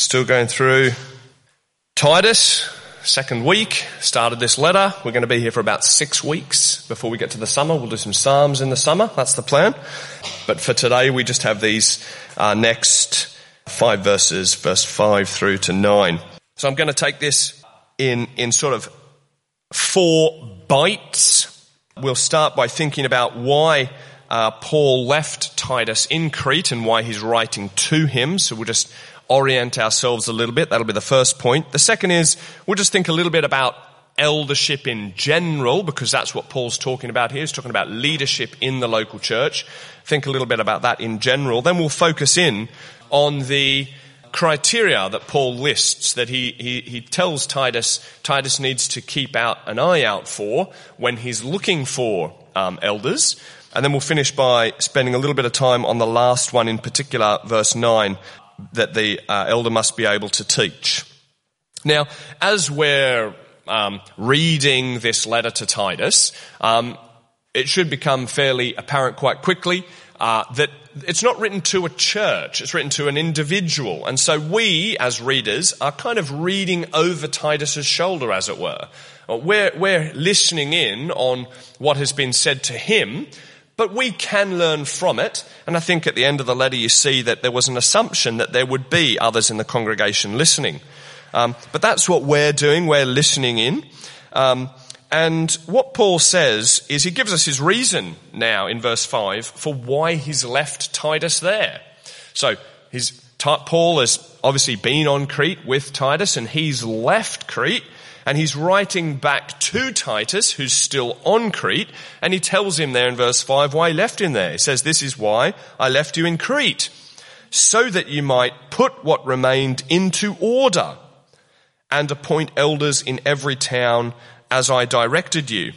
Still going through Titus, second week, started this letter. We're going to be here for about 6 weeks before we get to the summer. We'll do some Psalms in the summer, that's the plan. But for today we just have these next 5 verses, verse 5 through to 9. So I'm going to take this in sort of 4 bites. We'll start by thinking about why Paul left Titus in Crete and why he's writing to him. So we'll just orient ourselves a little bit. That'll be the first point. The second is we'll just think a little bit about eldership in general, because that's what Paul's talking about here. He's talking about leadership in the local church. Think a little bit about that in general. Then we'll focus in on the criteria that Paul lists, that he tells Titus needs to keep an eye out for when he's looking for elders. And then we'll finish by spending a little bit of time on the last one in particular, verse 9, that the elder must be able to teach. Now, as we're reading this letter to Titus, it should become fairly apparent quite quickly that it's not written to a church, it's written to an individual. And so we, as readers, are kind of reading over Titus's shoulder, as it were. We're listening in on what has been said to him, but we can learn from it. And I think at the end of the letter you see that there was an assumption that there would be others in the congregation listening. But that's what we're doing, we're listening in. And what Paul says is he gives us his reason now in verse 5 for why he's left Titus there. So Paul has obviously been on Crete with Titus, and he's left Crete. And he's writing back to Titus, who's still on Crete, and he tells him there in verse 5 why he left him there. He says, "This is why I left you in Crete, so that you might put what remained into order and appoint elders in every town as I directed you."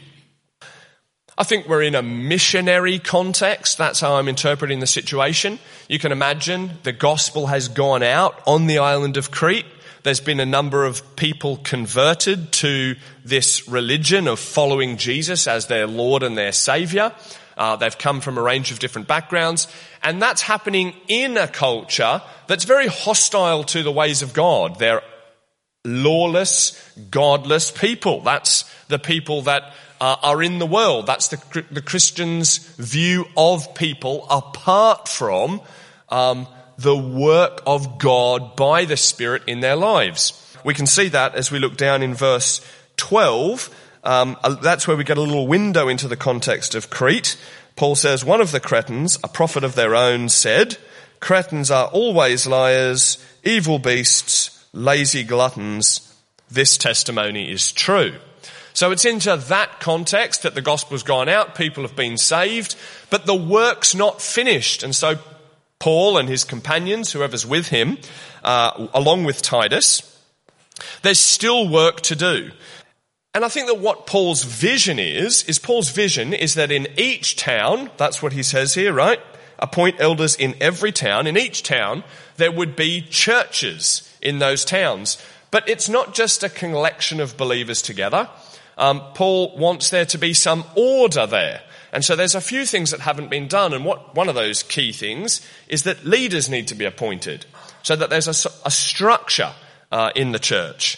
I think we're in a missionary context. That's how I'm interpreting the situation. You can imagine the gospel has gone out on the island of Crete. There's been a number of people converted to this religion of following Jesus as their Lord and their Saviour. They've come from a range of different backgrounds, and that's happening in a culture that's very hostile to the ways of God. They're lawless, godless people. That's the people that are in the world. That's the Christians' view of people apart from the work of God by the Spirit in their lives. We can see that as we look down in verse 12. That's where we get a little window into the context of Crete. Paul says, "One of the Cretans, a prophet of their own, said, 'Cretans are always liars, evil beasts, lazy gluttons. This testimony is true.'" So it's into that context that the gospel's gone out, people have been saved, but the work's not finished. And so Paul and his companions, whoever's with him, along with Titus, there's still work to do. And I think that what Paul's vision is that in each town, that's what he says here, right? Appoint elders in every town. In each town, there would be churches in those towns. But it's not just a collection of believers together. Paul wants there to be some order there. And so there's a few things that haven't been done, and one of those key things is that leaders need to be appointed, so that there's a structure in the church.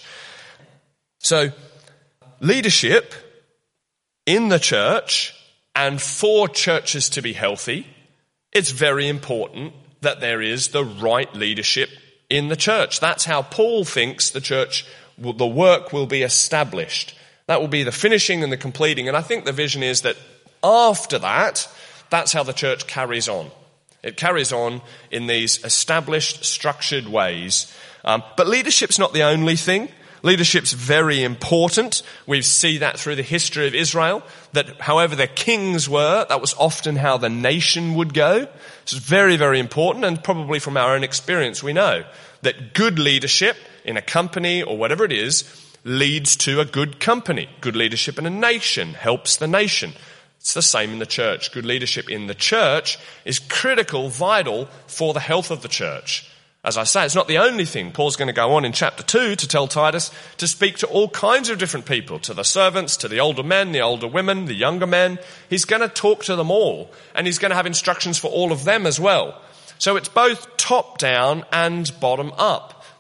So leadership in the church, and for churches to be healthy, it's very important that there is the right leadership in the church. That's how Paul thinks the work will be established. That will be the finishing and the completing. And I think the vision is that after that, that's how the church carries on. It carries on in these established, structured ways. But leadership's not the only thing. Leadership's very important. We see that through the history of Israel, that however their kings were, that was often how the nation would go. It's very, very important, and probably from our own experience we know that good leadership in a company or whatever it is leads to a good company. Good leadership in a nation helps the nation. It's the same in the church. Good leadership in the church is critical, vital for the health of the church. As I say, it's not the only thing. Paul's going to go on in chapter 2 to tell Titus to speak to all kinds of different people, to the servants, to the older men, the older women, the younger men. He's going to talk to them all, and he's going to have instructions for all of them as well. So it's both top down and bottom up.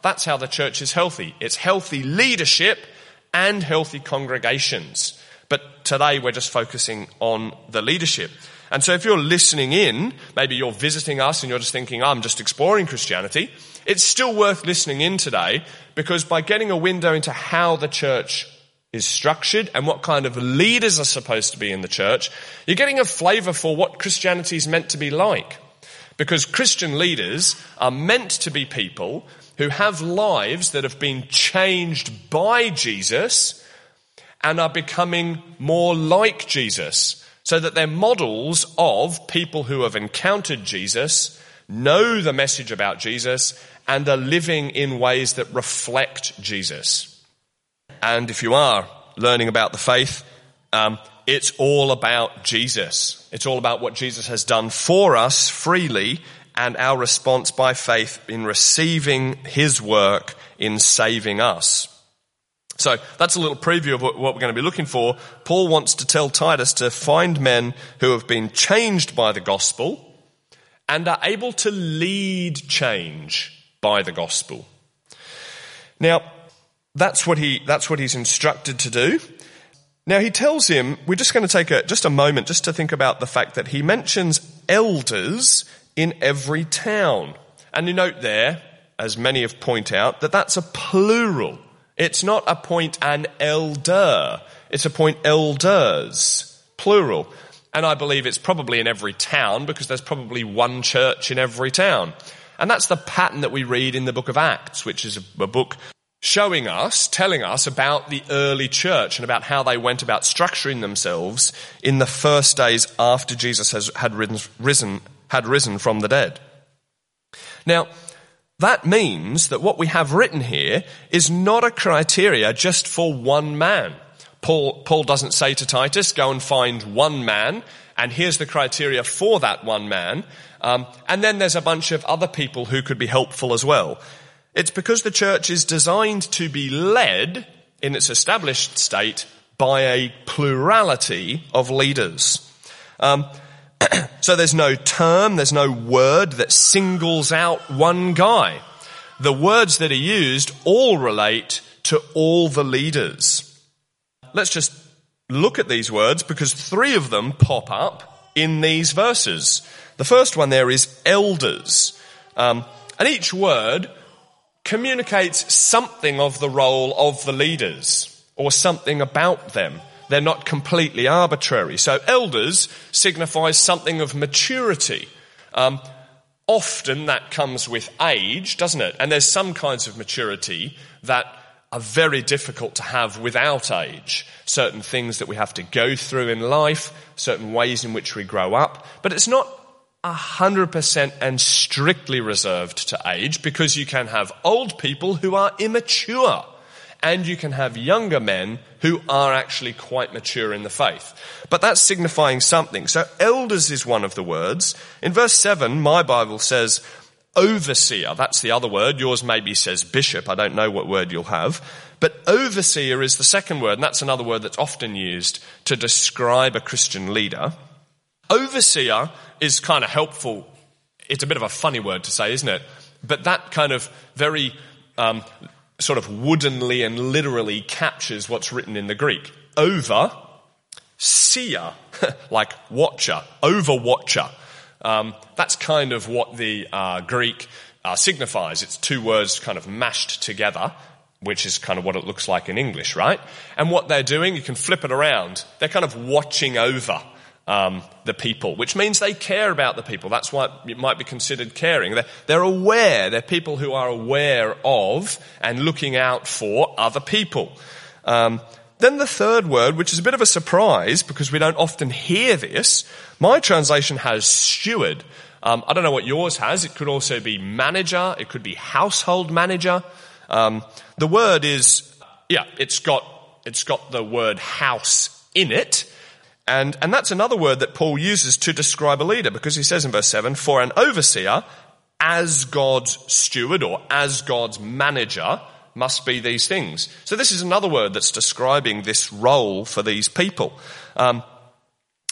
That's how the church is healthy. It's healthy leadership and healthy congregations. But today we're just focusing on the leadership. And so if you're listening in, maybe you're visiting us and you're just thinking, I'm just exploring Christianity, it's still worth listening in today, because by getting a window into how the church is structured and what kind of leaders are supposed to be in the church, you're getting a flavour for what Christianity is meant to be like. Because Christian leaders are meant to be people who have lives that have been changed by Jesus and are becoming more like Jesus, so that they're models of people who have encountered Jesus, know the message about Jesus, and are living in ways that reflect Jesus. And if you are learning about the faith, it's all about Jesus. It's all about what Jesus has done for us freely and our response by faith in receiving his work in saving us. So that's a little preview of what we're going to be looking for. Paul wants to tell Titus to find men who have been changed by the gospel and are able to lead change by the gospel. Now, that's what he's instructed to do. Now, he tells him, we're just going to take just a moment just to think about the fact that he mentions elders in every town. And you note there, as many have pointed out, that that's a plural. It's not appoint an elder. It's appoint elders, plural. And I believe it's probably in every town, because there's probably one church in every town. And that's the pattern that we read in the book of Acts, which is a book telling us about the early church and about how they went about structuring themselves in the first days after Jesus had risen from the dead. Now, that means that what we have written here is not a criteria just for one man. Paul doesn't say to Titus, go and find one man, and here's the criteria for that one man. And then there's a bunch of other people who could be helpful as well. It's because the church is designed to be led in its established state by a plurality of leaders. So there's no term, there's no word that singles out one guy. The words that are used all relate to all the leaders. Let's just look at these words, because 3 of them pop up in these verses. The first one there is elders. And each word communicates something of the role of the leaders or something about them. They're not completely arbitrary. So elders signifies something of maturity. Often that comes with age, doesn't it? And there's some kinds of maturity that are very difficult to have without age. Certain things that we have to go through in life, certain ways in which we grow up. But it's not 100% and strictly reserved to age, because you can have old people who are immature, and you can have younger men who are actually quite mature in the faith. But that's signifying something. So elders is one of the words. In verse 7, my Bible says overseer. That's the other word. Yours maybe says bishop. I don't know what word you'll have. But overseer is the second word, and that's another word that's often used to describe a Christian leader. Overseer is kind of helpful. It's a bit of a funny word to say, isn't it? But that kind of very sort of woodenly and literally captures what's written in the Greek. Over, seer, like watcher, overwatcher. That's kind of what the Greek signifies. It's 2 words kind of mashed together, which is kind of what it looks like in English, right? And what they're doing, you can flip it around. They're kind of watching over the people, which means they care about the people. That's why it might be considered caring. They're aware. They're people who are aware of and looking out for other people. Then the third word, which is a bit of a surprise because we don't often hear this, my translation has steward. I don't know what yours has. It could also be manager. It could be household manager. The word is, it's got the word house in it. And that's another word that Paul uses to describe a leader, because he says in verse 7, for an overseer, as God's steward or as God's manager, must be these things. So this is another word that's describing this role for these people.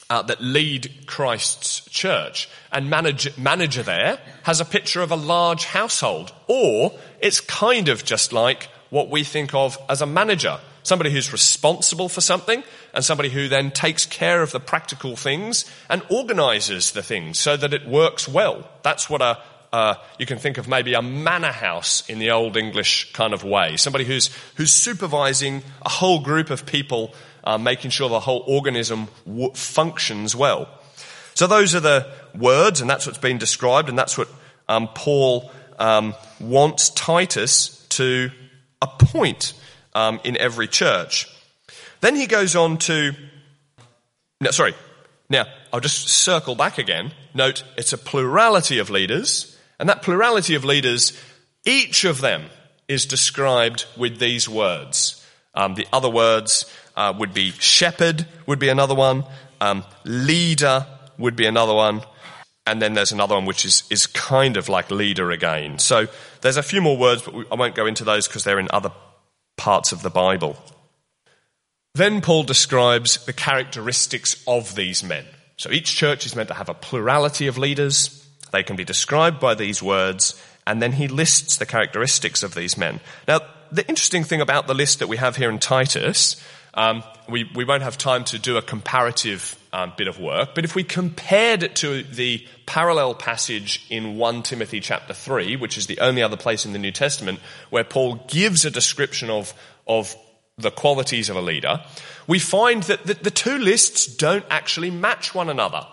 that lead Christ's church. And manager there has a picture of a large household, or it's kind of just like what we think of as a manager. Somebody who's responsible for something and somebody who then takes care of the practical things and organises the things so that it works well. That's what you can think of maybe a manor house in the old English kind of way. Somebody who's supervising a whole group of people, making sure the whole organism functions well. So those are the words, and that's what's been described, and that's what Paul wants Titus to appoint in every church. Then he goes on to... Now, I'll just circle back again. Note, it's a plurality of leaders, and that plurality of leaders, each of them is described with these words. The other words would be shepherd, would be another one, leader would be another one, and then there's another one which is kind of like leader again. So there's a few more words, but I won't go into those because they're in other parts of the Bible. Then Paul describes the characteristics of these men. So each church is meant to have a plurality of leaders. They can be described by these words, and then he lists the characteristics of these men. Now, the interesting thing about the list that we have here in Titus, we won't have time to do a comparative bit of work, but if we compared it to the parallel passage in 1 Timothy chapter 3, which is the only other place in the New Testament where Paul gives a description of the qualities of a leader, we find that the two lists don't actually match one another.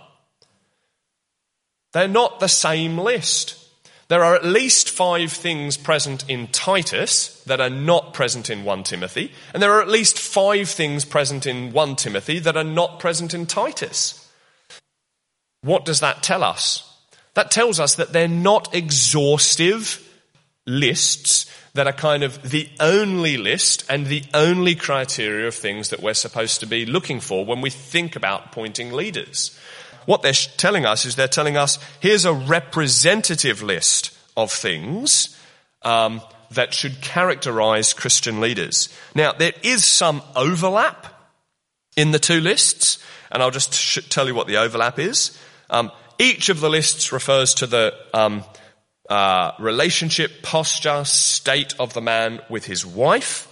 They're not the same list. There are at least 5 things present in Titus that are not present in 1 Timothy, and there are at least 5 things present in 1 Timothy that are not present in Titus. What does that tell us? That tells us that they're not exhaustive lists that are kind of the only list and the only criteria of things that we're supposed to be looking for when we think about appointing leaders. What they're telling us is they're telling us, here's a representative list of things that should characterize Christian leaders. Now, there is some overlap in the two lists, and I'll just tell you what the overlap is. Each of the lists refers to the relationship, posture, state of the man with his wife.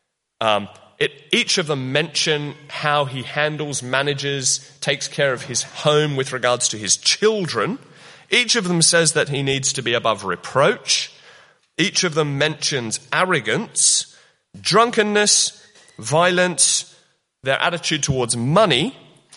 Each of them mention how he handles, manages, takes care of his home with regards to his children. Each of them says that he needs to be above reproach. Each of them mentions arrogance, drunkenness, violence, their attitude towards money,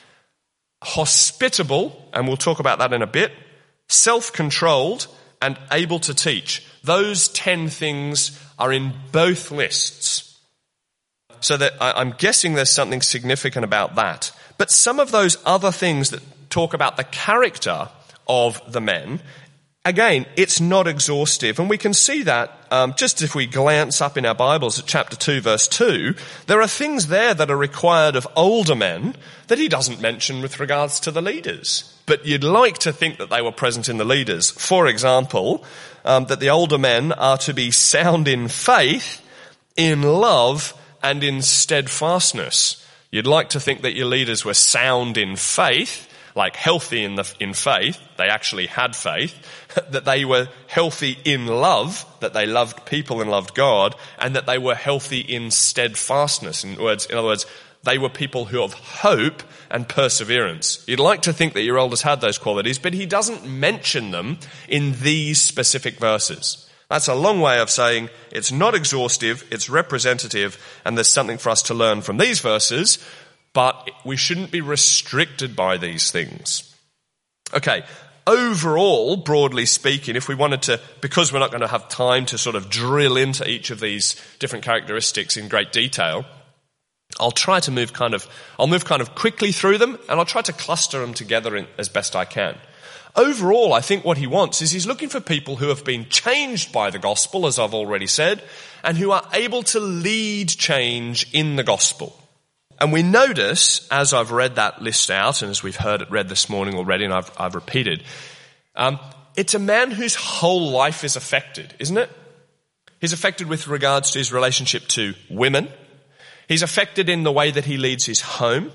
hospitable, and we'll talk about that in a bit, self-controlled, and able to teach. Those 10 things are in both lists. So that I'm guessing there's something significant about that. But some of those other things that talk about the character of the men, again, it's not exhaustive. And we can see that just if we glance up in our Bibles at chapter 2, verse 2, there are things there that are required of older men that he doesn't mention with regards to the leaders. But you'd like to think that they were present in the leaders. For example, that the older men are to be sound in faith, in love, and in steadfastness. You'd like to think that your leaders were sound in faith, like healthy in faith, they actually had faith, that they were healthy in love, that they loved people and loved God, and that they were healthy in steadfastness. In other words, they were people who have hope and perseverance. You'd like to think that your elders had those qualities, but he doesn't mention them in these specific verses. That's a long way of saying it's not exhaustive, it's representative, and there's something for us to learn from these verses, but we shouldn't be restricted by these things. Okay, overall, broadly speaking, if we wanted to, because we're not going to have time to sort of drill into each of these different characteristics in great detail, I'll move kind of quickly through them, and I'll try to cluster them together as best I can. Overall, I think what he wants is he's looking for people who have been changed by the gospel, as I've already said, and who are able to lead change in the gospel. And we notice, as I've read that list out, and as we've heard it read this morning already, and I've repeated, it's a man whose whole life is affected, isn't it? He's affected with regards to his relationship to women. He's affected in the way that he leads his home.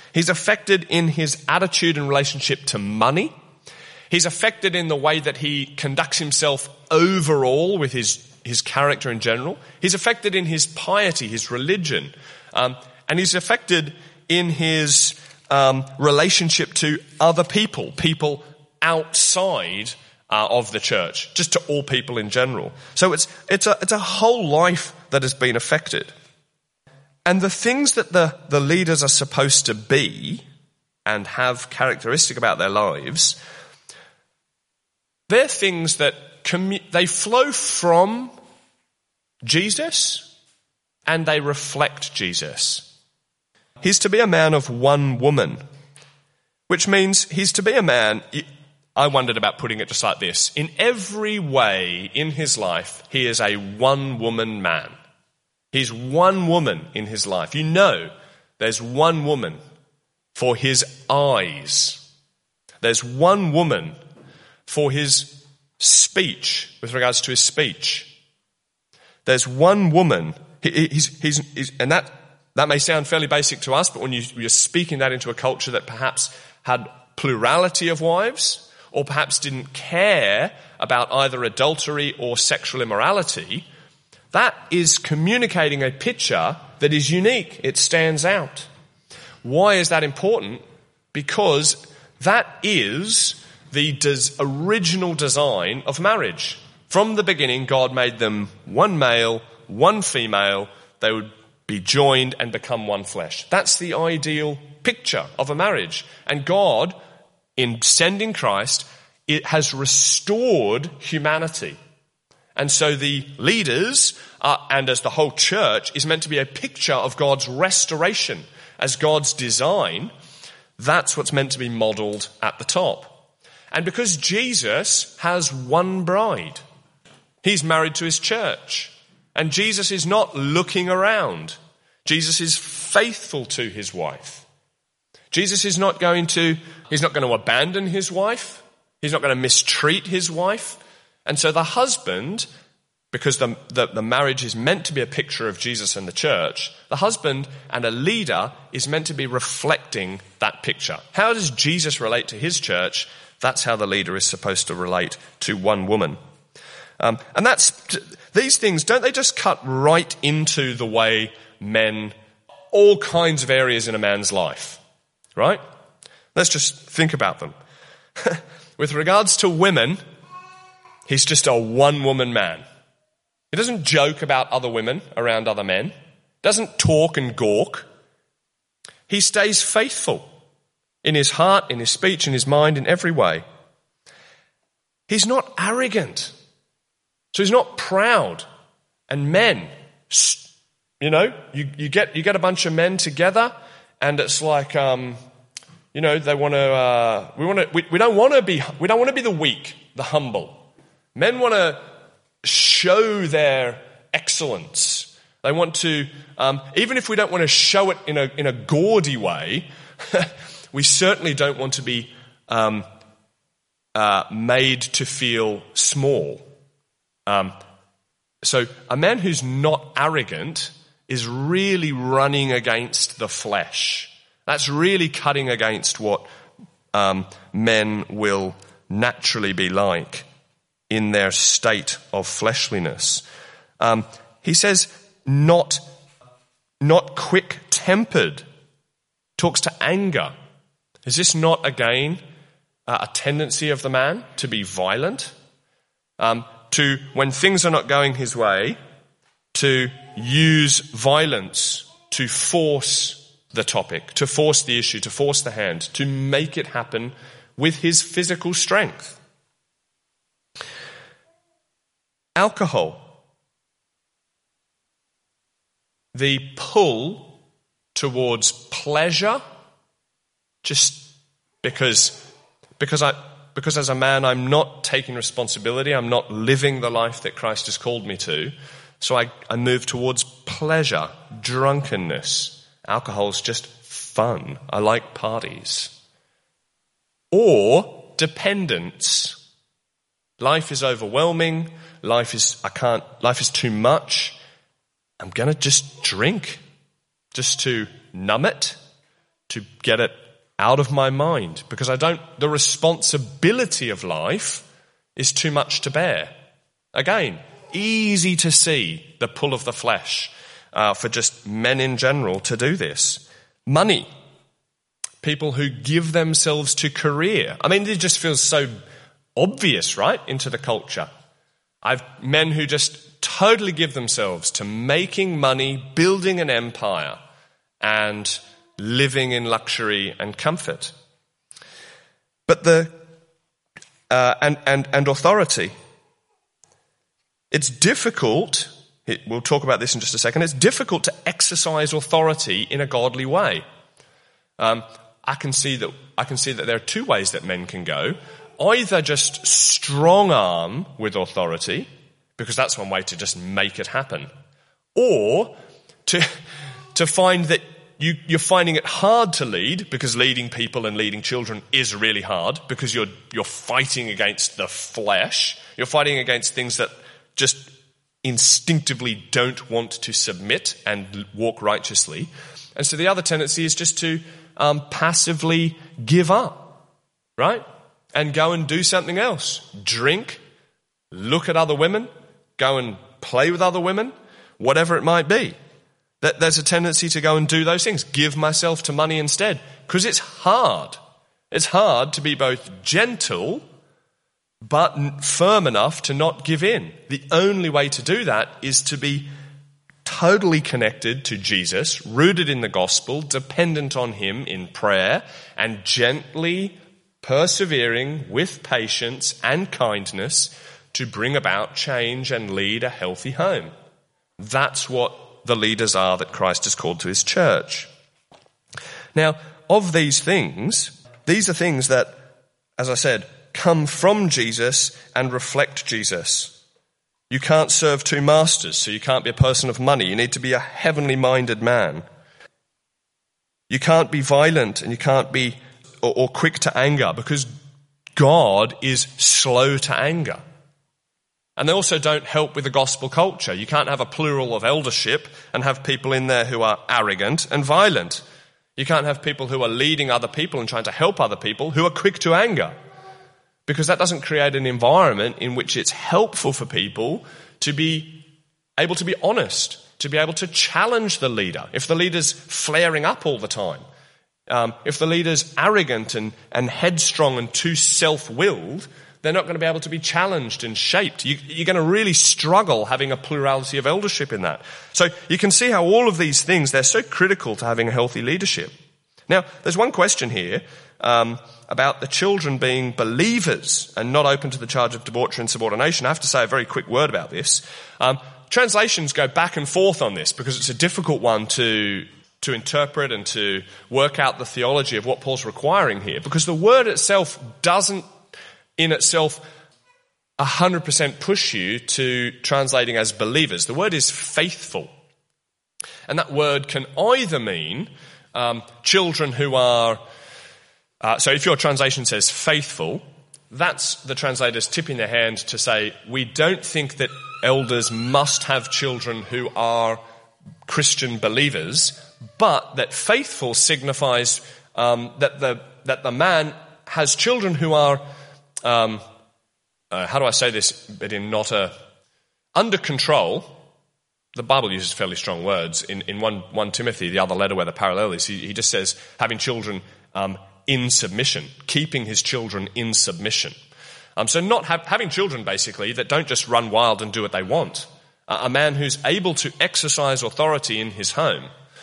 He's affected in his attitude and relationship to money. He's affected in the way that he conducts himself overall with his character in general. He's affected in his piety, his religion. And he's affected in his relationship to other people outside of the church, just to all people in general. So it's a whole life that has been affected. And the things that the leaders are supposed to be and have characteristic about their lives, they're things that they flow from Jesus and they reflect Jesus. He's to be a man of one woman, which means he's to be a man, I wondered about putting it just like this. In every way in his life, he is a one-woman man. He's one woman in his life. You know, there's one woman for his eyes. There's one woman for his speech, with regards to his speech. There's one woman. And that may sound fairly basic to us, but when you're speaking that into a culture that perhaps had plurality of wives, or perhaps didn't care about either adultery or sexual immorality, that is communicating a picture that is unique. It stands out. Why is that important? Because that is the original design of marriage. From the beginning, God made them one male, one female. They would be joined and become one flesh. That's the ideal picture of a marriage. And God, in sending Christ, it has restored humanity. And so the leaders, and as the whole church, is meant to be a picture of God's restoration. As God's design, that's what's meant to be modelled at the top. And because Jesus has one bride, he's married to his church. And Jesus is not looking around. Jesus is faithful to his wife. Jesus is he's not going to abandon his wife. He's not going to mistreat his wife. And so the husband, because the marriage is meant to be a picture of Jesus and the church, the husband and a leader is meant to be reflecting that picture. How does Jesus relate to his church? That's how the leader is supposed to relate to one woman. And these things, don't they just cut right into the way all kinds of areas in a man's life, right? Let's just think about them. With regards to women, he's just a one-woman man. He doesn't joke about other women around other men. Doesn't talk and gawk. He stays faithful in his heart, in his speech, in his mind, in every way. He's not arrogant. So he's not proud. And men, you get a bunch of men together and it's like, they want to, we don't want to be the weak, the humble. Men want to show their excellence. They want to, even if we don't want to show it in a gaudy way, we certainly don't want to be made to feel small. So a man who's not arrogant is really running against the flesh. That's really cutting against what men will naturally be like in their state of fleshliness. He says, not quick-tempered. Talks to anger. Is this not, again, a tendency of the man to be violent? To, when things are not going his way, to use violence to force the topic, to force the issue, to force the hand, to make it happen with his physical strength. Alcohol. The pull towards pleasure, just because as a man I'm not taking responsibility, I'm not living the life that Christ has called me to, so I move towards pleasure, drunkenness. Alcohol's just fun. I like parties. Or dependence. Life is overwhelming. Life is too much. I'm going to just drink just to numb it, to get it out of my mind, because the responsibility of life is too much to bear. Again, easy to see the pull of the flesh for just men in general to do this. Money. People who give themselves to career. I mean, it just feels so obvious, right, into the culture. Men who just totally give themselves to making money, building an empire, and living in luxury and comfort. But and authority. It's difficult, we'll talk about this in just a second, it's difficult to exercise authority in a godly way. I can see that there are two ways that men can go. Either just strong arm with authority, because that's one way to just make it happen, or to find that you're finding it hard to lead, because leading people and leading children is really hard, because you're fighting against the flesh. You're fighting against things that just instinctively don't want to submit and walk righteously. And so the other tendency is just to passively give up, right? And go and do something else. Drink, look at other women, go and play with other women, whatever it might be. That there's a tendency to go and do those things, give myself to money instead, because it's hard. It's hard to be both gentle but firm enough to not give in. The only way to do that is to be totally connected to Jesus, rooted in the gospel, dependent on him in prayer, and gently persevering with patience and kindness to bring about change and lead a healthy home. That's what the leaders are that Christ has called to his church. Now, of these are things that, as I said, come from Jesus and reflect Jesus. You can't serve two masters, so you can't be a person of money. You need to be a heavenly minded man. You can't be violent, and you can't be or quick to anger, because God is slow to anger. And they also don't help with the gospel culture. You can't have a plural of eldership and have people in there who are arrogant and violent. You can't have people who are leading other people and trying to help other people who are quick to anger, because that doesn't create an environment in which it's helpful for people to be able to be honest, to be able to challenge the leader. If the leader's flaring up all the time, if the leader's arrogant and headstrong and too self-willed, they're not going to be able to be challenged and shaped. You're going to really struggle having a plurality of eldership in that. So you can see how all of these things, they're so critical to having a healthy leadership. Now, there's one question here about the children being believers and not open to the charge of debauchery and subordination. I have to say a very quick word about this. Translations go back and forth on this because it's a difficult one to interpret and to work out the theology of what Paul's requiring here, because the word itself doesn't in itself 100% push you to translating as believers. The word is faithful. And that word can either mean children who are... so if your translation says faithful, that's the translators tipping their hand to say, we don't think that elders must have children who are Christian believers, but that faithful signifies that the man has children who are... how do I say this, but in not under control. The Bible uses fairly strong words. In 1 Timothy, the other letter where the parallel is, he just says having children in submission, keeping his children in submission. So not having children, basically, that don't just run wild and do what they want. A man who's able to exercise authority in his home.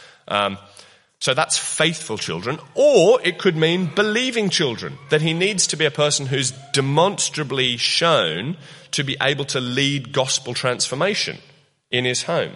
So that's faithful children. Or it could mean believing children, that he needs to be a person who's demonstrably shown to be able to lead gospel transformation in his home.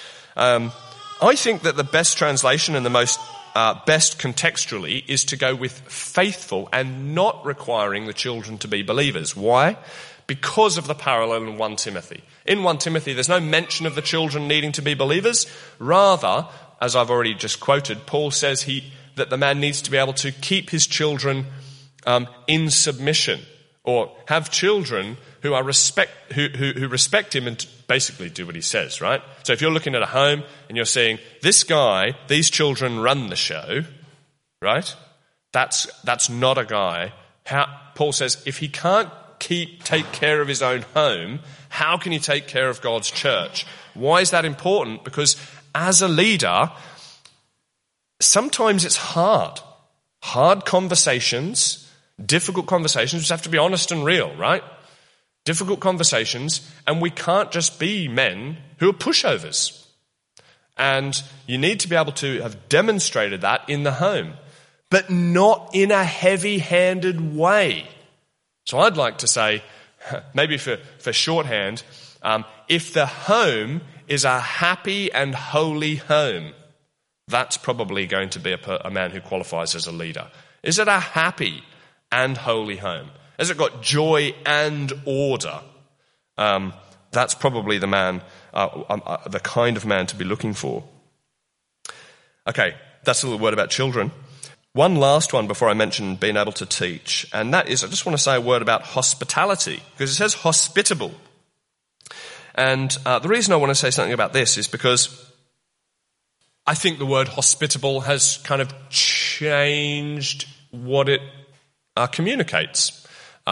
I think that the best translation and the most best contextually is to go with faithful and not requiring the children to be believers. Why? Because of the parallel in 1 Timothy. In 1 Timothy, there's no mention of the children needing to be believers. Rather, as I've already just quoted, Paul says that the man needs to be able to keep his children in submission, or have children who are who respect him and basically do what he says, right? So if you're looking at a home and you're seeing this guy, these children run the show, right? That's not a guy. Paul says, if he can't take care of his own home, how can he take care of God's church? Why is that important? Because as a leader, sometimes it's hard. Hard conversations, difficult conversations, which have to be honest and real, right? Difficult conversations, and we can't just be men who are pushovers. And you need to be able to have demonstrated that in the home, but not in a heavy-handed way. So I'd like to say, maybe for shorthand, if the home is a happy and holy home, that's probably going to be a man who qualifies as a leader. Is it a happy and holy home? Has it got joy and order? That's probably the man, the kind of man to be looking for. Okay, that's a little word about children. One last one before I mention being able to teach, and that is, I just want to say a word about hospitality, because it says hospitable. And the reason I want to say something about this is because I think the word hospitable has kind of changed what it communicates.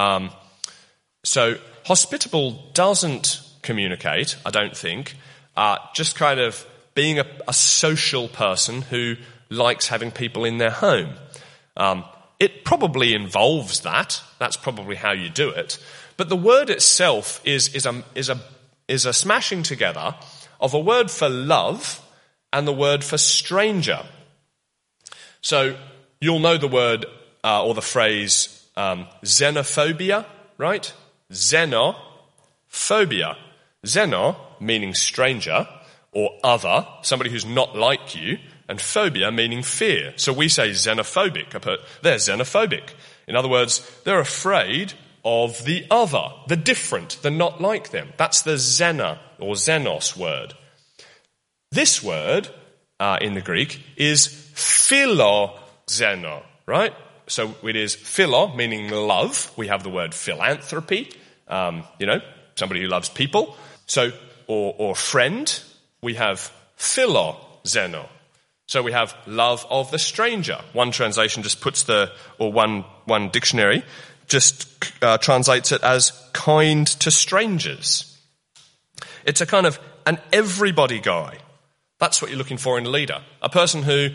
So hospitable doesn't communicate, I don't think, just kind of being a social person who likes having people in their home. It probably involves that. That's probably how you do it. But the word itself is a smashing together of a word for love and the word for stranger. So you'll know the word or the phrase xenophobia, right? Xenophobia. Xeno meaning stranger or other, somebody who's not like you, and phobia meaning fear. So we say xenophobic. They're xenophobic. In other words, they're afraid of the other, the different, the not like them. That's the xena or xenos word. This word in the Greek is philoxeno, right? So it is philo, meaning love. We have the word philanthropy, somebody who loves people. So, or friend, we have philoxeno. So we have love of the stranger. One translation just puts one dictionary just translates it as kind to strangers. It's a kind of an everybody guy. That's what you're looking for in a leader. A person who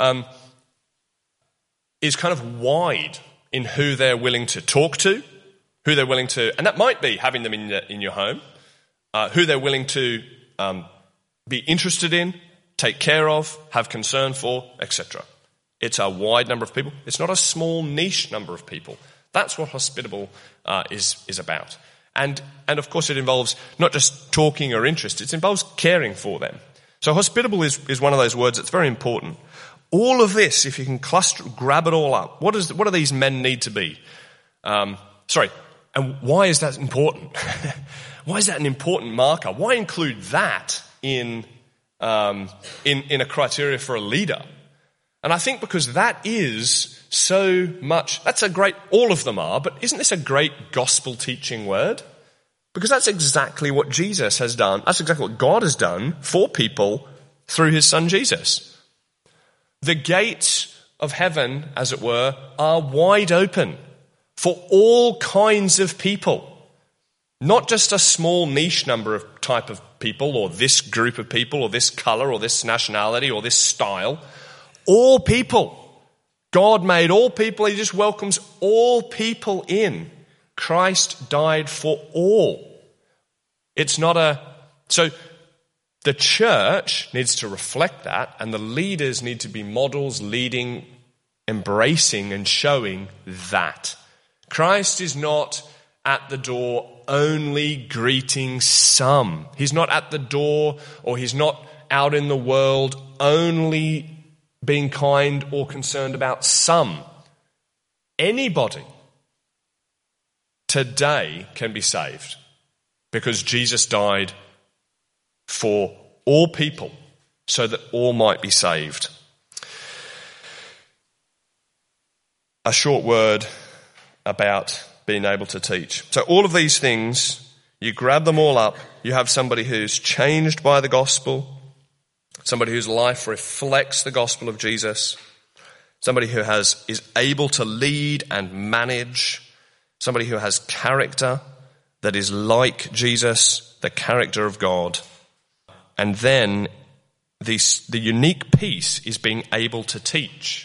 is kind of wide in who they're willing to talk to, who they're willing to, and that might be having them in your home, who they're willing to be interested in, take care of, have concern for, etc. It's a wide number of people. It's not a small niche number of people. That's what hospitable is about. And of course it involves not just talking or interest, it involves caring for them. So hospitable is one of those words that's very important. All of this, if you can grab it all up, what do these men need to be? And why is that important? Why is that an important marker? Why include that in a criteria for a leader? And I think because that is so much, all of them are, but isn't this a great gospel teaching word? Because that's exactly what Jesus has done. That's exactly what God has done for people through his son Jesus. The gates of heaven, as it were, are wide open for all kinds of people. Not just a small niche number of type of people, or this group of people, or this colour, or this nationality, or this style. All people. God made all people. He just welcomes all people in. Christ died for all. So the church needs to reflect that, and the leaders need to be models leading, embracing and showing that. Christ is not at the door only greeting some. He's not at the door, or he's not out in the world only being kind or concerned about some. Anybody today can be saved because Jesus died for all people so that all might be saved. A short word about being able to teach. So all of these things, you grab them all up, you have somebody who's changed by the gospel, somebody whose life reflects the gospel of Jesus, somebody who is able to lead and manage, somebody who has character that is like Jesus, the character of God. And then the unique piece is being able to teach.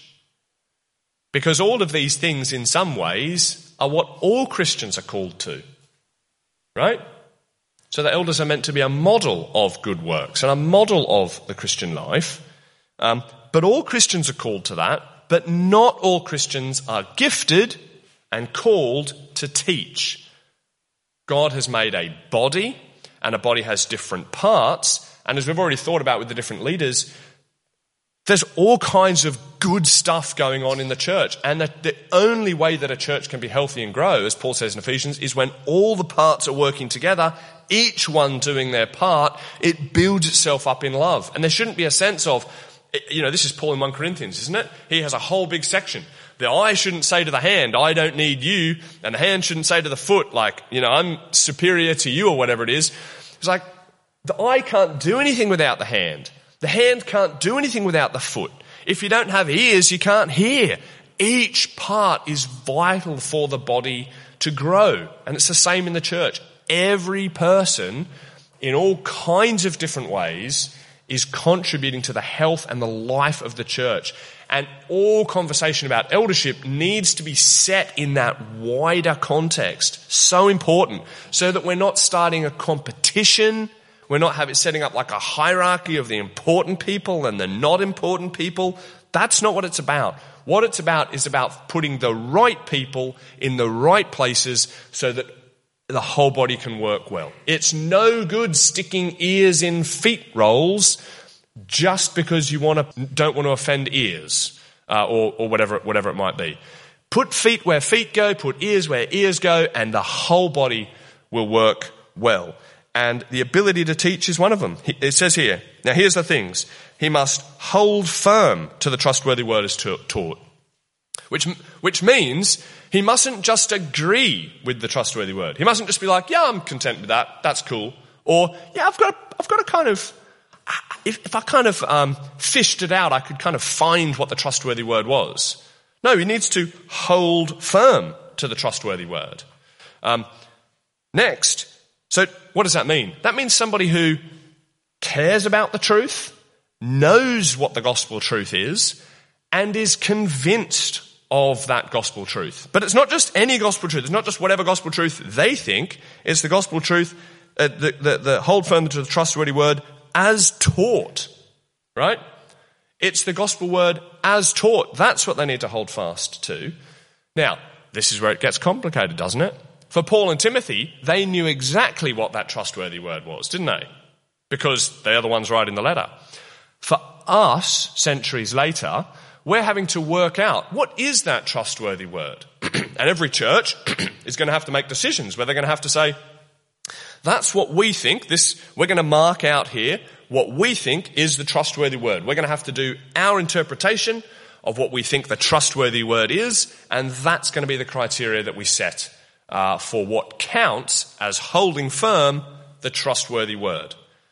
Because all of these things in some ways are what all Christians are called to, right? So the elders are meant to be a model of good works and a model of the Christian life. But all Christians are called to that, but not all Christians are gifted and called to teach. God has made a body, and a body has different parts. And as we've already thought about with the different leaders, there's all kinds of good stuff going on in the church. And the only way that a church can be healthy and grow, as Paul says in Ephesians, is when all the parts are working together, each one doing their part, it builds itself up in love. And there shouldn't be a sense of, this is Paul in 1 Corinthians, isn't it? He has a whole big section. The eye shouldn't say to the hand, I don't need you. And the hand shouldn't say to the foot, I'm superior to you or whatever it is. It's like, the eye can't do anything without the hand. The hand can't do anything without the foot. If you don't have ears, you can't hear. Each part is vital for the body to grow. And it's the same in the church. Every person, in all kinds of different ways, is contributing to the health and the life of the church. And all conversation about eldership needs to be set in that wider context. So important. So that we're not starting a competition. We're not setting up like a hierarchy of the important people and the not important people. That's not what it's about. What it's about is about putting the right people in the right places so that the whole body can work well. It's no good sticking ears in feet roles just because you don't want to offend ears or whatever it might be. Put feet where feet go, put ears where ears go, and the whole body will work well. And the ability to teach is one of them. It says here, now here's the things. He must hold firm to the trustworthy word as taught, which means he mustn't just agree with the trustworthy word. He mustn't just be like, yeah, I'm content with that. That's cool. Or, yeah, I've got a kind of, if I kind of fished it out, I could kind of find what the trustworthy word was. No, he needs to hold firm to the trustworthy word. Next, so what does that mean? That means somebody who cares about the truth, knows what the gospel truth is, and is convinced of that gospel truth. But it's not just any gospel truth. It's not just whatever gospel truth they think. It's the gospel truth, the hold firm to the trustworthy word as taught, right? It's the gospel word as taught. That's what they need to hold fast to. Now, this is where it gets complicated, doesn't it? For Paul and Timothy, they knew exactly what that trustworthy word was, didn't they? Because they are the ones writing the letter. For us, centuries later, we're having to work out, what is that trustworthy word? And every church is going to have to make decisions where they're going to have to say, that's what we think, we're going to mark out here what we think is the trustworthy word. We're going to have to do our interpretation of what we think the trustworthy word is, and that's going to be the criteria that we set for what counts as holding firm the trustworthy word.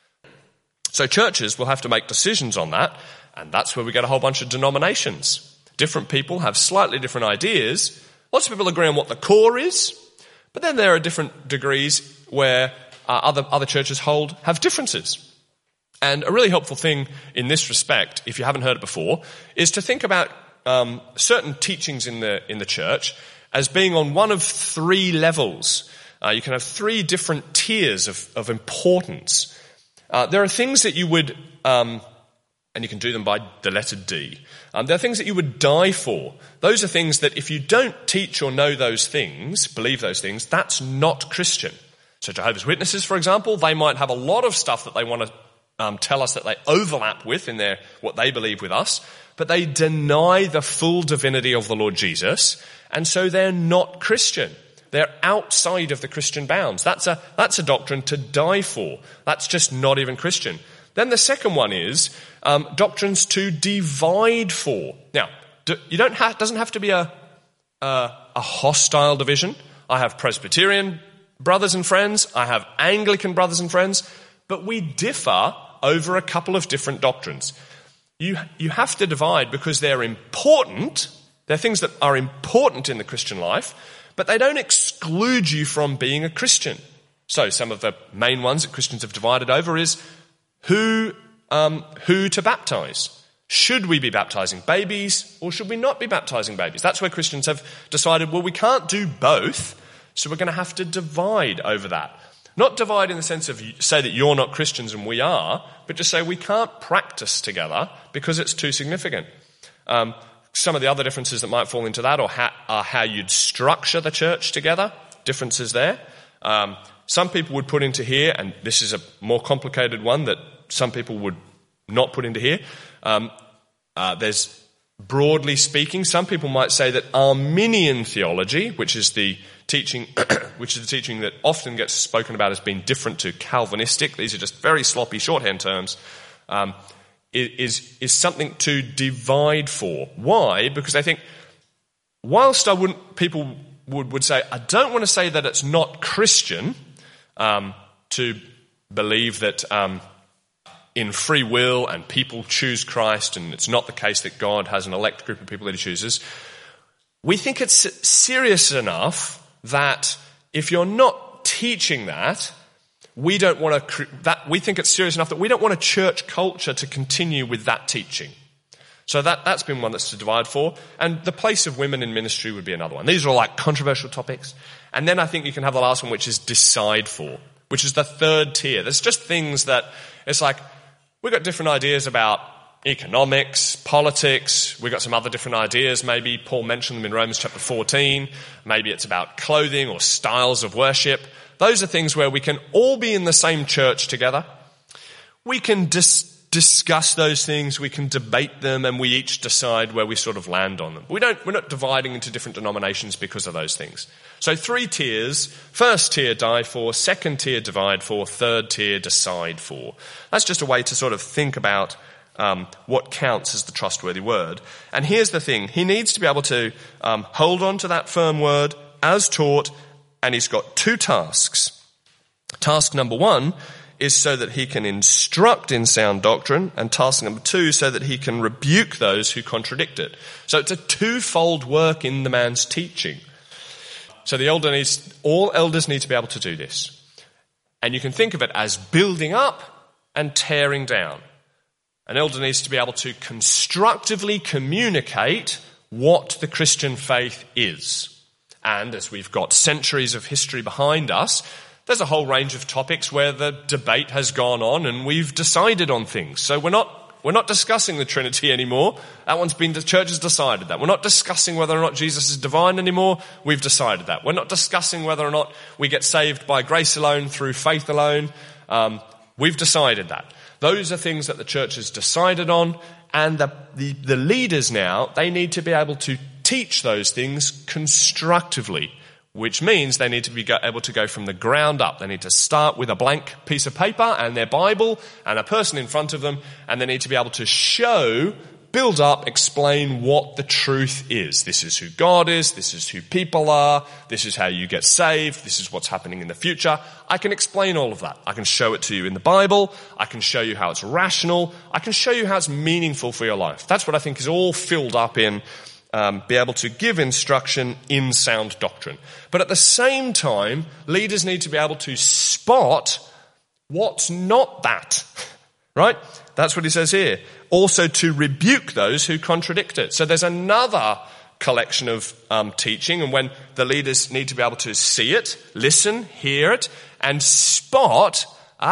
So churches will have to make decisions on that, and that's where we get a whole bunch of denominations. Different people have slightly different ideas. Lots of people agree on what the core is, but then there are different degrees where other churches have differences. And a really helpful thing in this respect, if you haven't heard it before, is to think about certain teachings in the church as being on one of three levels. You can have three different tiers of importance. There are things that you would, and you can do them by the letter D. There are things that you would die for. Those are things that if you don't teach or know those things, believe those things, that's not Christian. So Jehovah's Witnesses, for example, they might have a lot of stuff that they want to tell us that they overlap with in what they believe with us, but they deny the full divinity of the Lord Jesus, and so they're not Christian. They're outside of the Christian bounds. That's a doctrine to die for. That's just not even Christian. Then the second one is doctrines to divide for. Now, doesn't have to be a hostile division. I have Presbyterian brothers and friends. I have Anglican brothers and friends. But we differ over a couple of different doctrines. You have to divide because they're important. They're things that are important in the Christian life, but they don't exclude you from being a Christian. So some of the main ones that Christians have divided over is who to baptize. Should we be baptizing babies or should we not be baptizing babies? That's where Christians have decided, well, we can't do both, so we're going to have to divide over that. Not divide in the sense of say that you're not Christians and we are, but just say we can't practice together because it's too significant. Some of the other differences that might fall into that are how you'd structure the church together, differences there. Some people would put into here, and this is a more complicated one that some people would not put into here. There's, broadly speaking, some people might say that Arminian theology, which is the teaching that often gets spoken about as being different to Calvinistic, these are just very sloppy shorthand terms, is something to divide for. Why? Because I think, whilst people would say, I don't want to say that it's not Christian to believe that in free will and people choose Christ and it's not the case that God has an elect group of people that he chooses. We think it's serious enough that if you're not teaching that, we think it's serious enough that we don't want a church culture to continue with that teaching. So that's been one that's to divide for. And the place of women in ministry would be another one. These are all like controversial topics. And then I think you can have the last one, which is decide for, which is the third tier. There's just things that it's like, we've got different ideas about economics, politics. We've got some other different ideas. Maybe Paul mentioned them in Romans chapter 14. Maybe it's about clothing or styles of worship. Those are things where we can all be in the same church together. We can discuss those things. We can debate them, and we each decide where we sort of land on them. We're not dividing into different denominations because of those things. So 3 tiers. First tier, die for. Second tier, divide for. Third tier, decide for. That's just a way to sort of think about what counts as the trustworthy word. And here's the thing. He needs to be able to hold on to that firm word as taught, and he's got 2 tasks. Task number 1 is so that he can instruct in sound doctrine, and task number 2 so that he can rebuke those who contradict it. So it's a twofold work in the man's teaching. So all elders need to be able to do this. And you can think of it as building up and tearing down. An elder needs to be able to constructively communicate what the Christian faith is. And as we've got centuries of history behind us, there's a whole range of topics where the debate has gone on and we've decided on things. So we're not discussing the Trinity anymore. The church has decided that. We're not discussing whether or not Jesus is divine anymore. We've decided that. We're not discussing whether or not we get saved by grace alone, through faith alone. We've decided that. Those are things that the church has decided on, and the leaders now, they need to be able to teach those things constructively, which means they need to be able to go from the ground up. They need to start with a blank piece of paper and their Bible and a person in front of them, and they need to be able to build up, explain what the truth is. This is who God is, this is who people are, this is how you get saved, this is what's happening in the future. I can explain all of that. I can show it to you in the Bible, I can show you how it's rational, I can show you how it's meaningful for your life. That's what I think is all filled up in be able to give instruction in sound doctrine. But at the same time, leaders need to be able to spot what's not that, right? That's what he says here. Also to rebuke those who contradict it. So there's another collection of teaching, and when the leaders need to be able to see it, listen, hear it, and spot,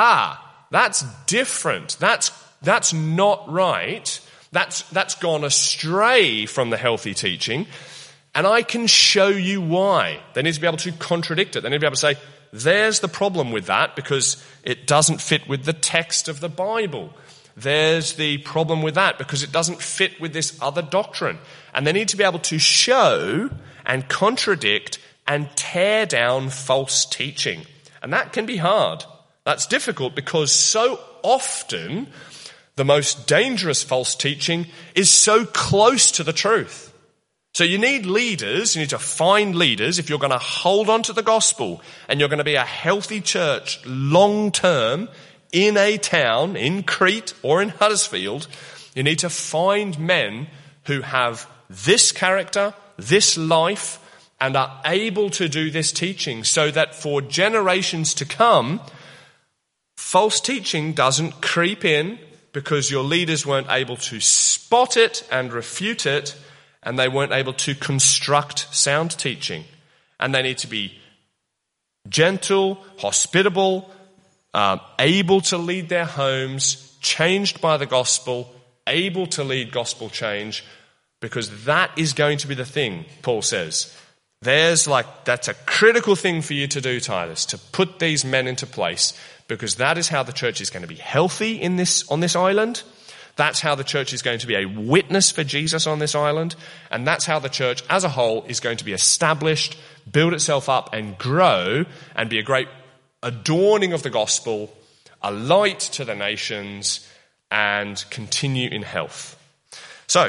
that's different. That's not right. That's gone astray from the healthy teaching, and I can show you why. They need to be able to contradict it. They need to be able to say, there's the problem with that because it doesn't fit with the text of the Bible. There's the problem with that because it doesn't fit with this other doctrine. And they need to be able to show and contradict and tear down false teaching. And that can be hard. That's difficult because so often the most dangerous false teaching is so close to the truth. So you need leaders, you need to find leaders if you're going to hold on to the gospel and you're going to be a healthy church long term in a town, in Crete or in Huddersfield. You need to find men who have this character, this life, and are able to do this teaching so that for generations to come, false teaching doesn't creep in because your leaders weren't able to spot it and refute it, and they weren't able to construct sound teaching. And they need to be gentle, hospitable, able to lead their homes, changed by the gospel, able to lead gospel change, because that is going to be the thing, Paul says. That's a critical thing for you to do, Titus, to put these men into place, because that is how the church is going to be healthy on this island. That's how the church is going to be a witness for Jesus on this island. And that's how the church as a whole is going to be established, build itself up and grow and be a great adorning of the gospel, a light to the nations, and continue in health. So,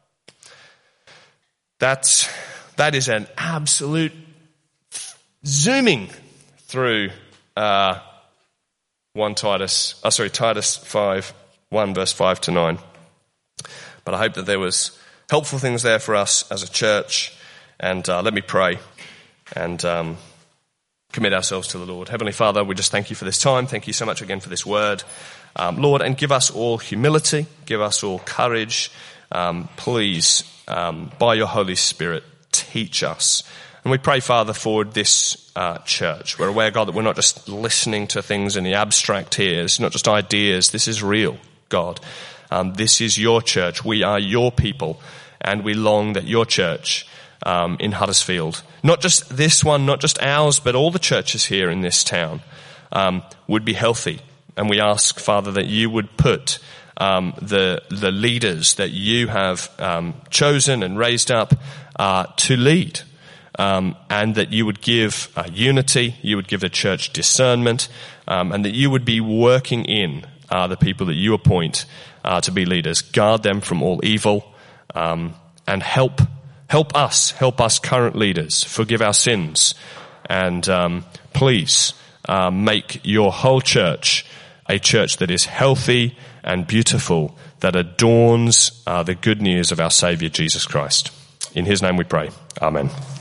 that is an absolute zooming through Titus 5, 1 verse 5 to 9. But I hope that there was helpful things there for us as a church. And let me pray and commit ourselves to the Lord. Heavenly Father, we just thank you for this time. Thank you so much again for this word. Lord, and give us all humility, give us all courage. Please, by your Holy Spirit, teach us. And we pray, Father, for this church. We're aware, God, that we're not just listening to things in the abstract here. It's not just ideas. This is real, God. This is your church. We are your people, and we long that your church in Huddersfield, not just this one, not just ours, but all the churches here in this town, would be healthy. And we ask, Father, that you would put the leaders that you have chosen and raised up to lead, and that you would give unity, you would give the church discernment, and that you would be working in the people that you appoint to be leaders. Guard them from all evil, and help us current leaders, forgive our sins, and please make your whole church a church that is healthy and beautiful, that adorns the good news of our Saviour Jesus Christ. In his name we pray. Amen.